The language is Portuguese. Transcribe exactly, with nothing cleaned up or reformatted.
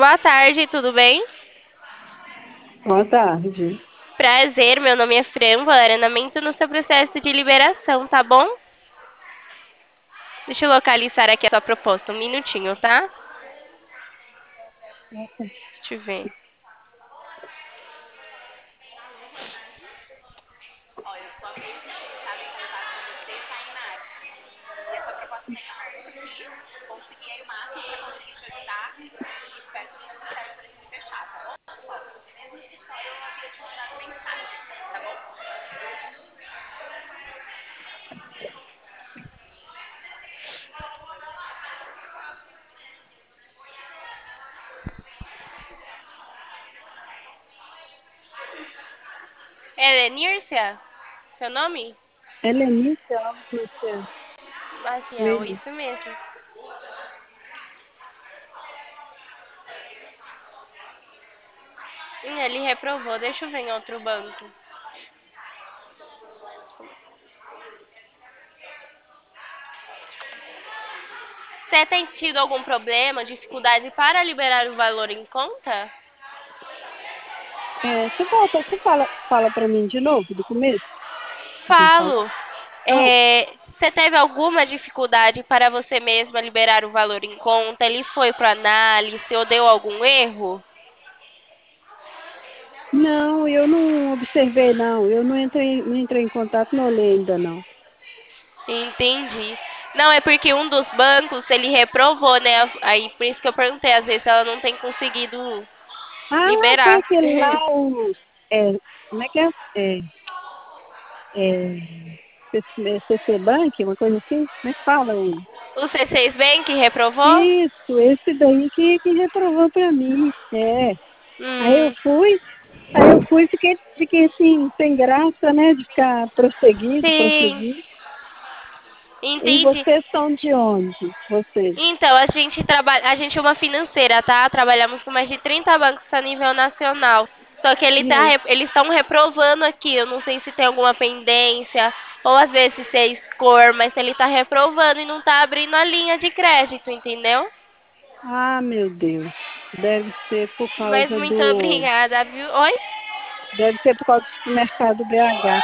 Boa tarde, tudo bem? Boa tarde. Prazer, meu nome é Fran, vou dar andamento no seu processo de liberação, tá bom? Deixa eu localizar aqui a sua proposta, um minutinho, tá? Deixa eu ver. É Nírcia? Seu nome? Helenice Alves Maciel. Maciel, Mesmo. isso mesmo. Hum, ele reprovou, deixa eu ver em outro banco. Você tem tido algum problema, dificuldade para liberar o valor em conta? É, você volta, você fala, fala para mim de novo, do começo? A gente fala. Falo. Não, É, você teve alguma dificuldade para você mesma liberar o valor em conta? Ele foi para análise ou deu algum erro? não, eu não observei, não. Eu não entrei, não entrei em contato, não olhei ainda, não. Entendi. Não, é porque um dos bancos ele reprovou, né? Aí por isso que eu perguntei, às vezes ela não tem conseguido Ah, foi liberar. aquele lá, o. É, como é que é? É, é, C C Bank, uma coisa assim? Como é que fala? O... O C seis Bank reprovou? Isso, esse daí que, que reprovou para mim. É. Aí eu Hum, fui, aí eu fui e fiquei, fiquei assim, sem graça, né? De ficar prosseguindo, sim, prosseguindo. E entendi. vocês são de onde? Vocês? Então, a gente trabalha, a gente é uma financeira, tá? Trabalhamos com mais de trinta bancos a nível nacional. Só que ele E tá, aí? re- eles estão reprovando aqui. Eu não sei se tem alguma pendência ou às vezes se é score, mas ele tá reprovando e não tá abrindo a linha de crédito, entendeu? Ah, meu Deus. Deve ser por Mas causa muito do. obrigada, viu? Oi? Deve ser por causa do supermercado B H.